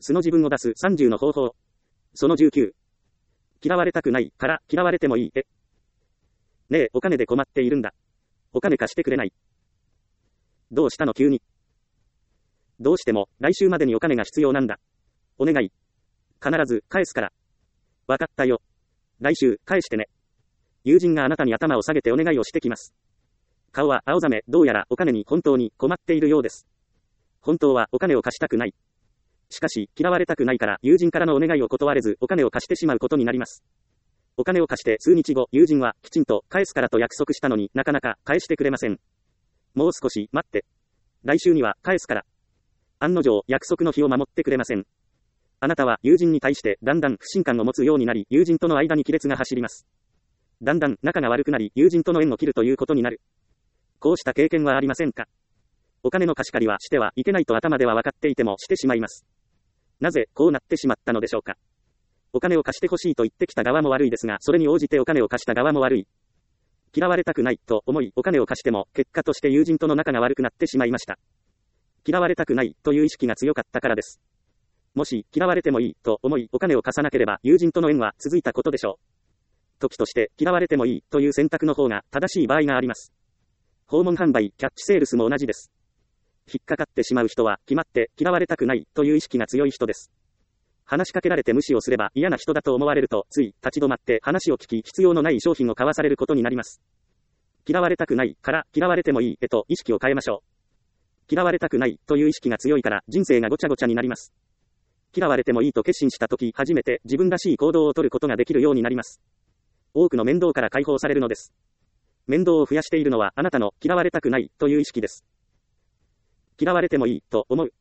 素の自分を出す30の方法。その19。嫌われたくないから嫌われてもいい。ねえ、お金で困っているんだ。お金貸してくれない？どうしたの急に。どうしても、来週までにお金が必要なんだ。お願い。必ず、返すから。わかったよ。来週、返してね。友人があなたに頭を下げてお願いをしてきます。顔は青ざめ、どうやらお金に本当に困っているようです。本当はお金を貸したくない。しかし、嫌われたくないから友人からのお願いを断れずお金を貸してしまうことになります。お金を貸して数日後、友人はきちんと返すからと約束したのになかなか返してくれません。もう少し待って。来週には返すから。案の定、約束の日を守ってくれません。あなたは友人に対してだんだん不信感を持つようになり、友人との間に亀裂が走ります。だんだん仲が悪くなり、友人との縁を切るということになる。こうした経験はありませんか？お金の貸し借りはしてはいけないと頭では分かっていてもしてしまいます。なぜこうなってしまったのでしょうか。お金を貸してほしいと言ってきた側も悪いですが、それに応じてお金を貸した側も悪い。嫌われたくないと思いお金を貸しても、結果として友人との仲が悪くなってしまいました。嫌われたくないという意識が強かったからです。もし嫌われてもいいと思いお金を貸さなければ友人との縁は続いたことでしょう。時として嫌われてもいいという選択の方が正しい場合があります。訪問販売、キャッチセールスも同じです。引っかかってしまう人は決まって嫌われたくないという意識が強い人です。話しかけられて無視をすれば嫌な人だと思われるとつい立ち止まって話を聞き必要のない商品を買わされることになります。嫌われたくないから嫌われてもいいと意識を変えましょう。嫌われたくないという意識が強いから人生がごちゃごちゃになります。嫌われてもいいと決心したとき初めて自分らしい行動をとることができるようになります。多くの面倒から解放されるのです。面倒を増やしているのはあなたの嫌われたくないという意識です。嫌われてもいいと思う。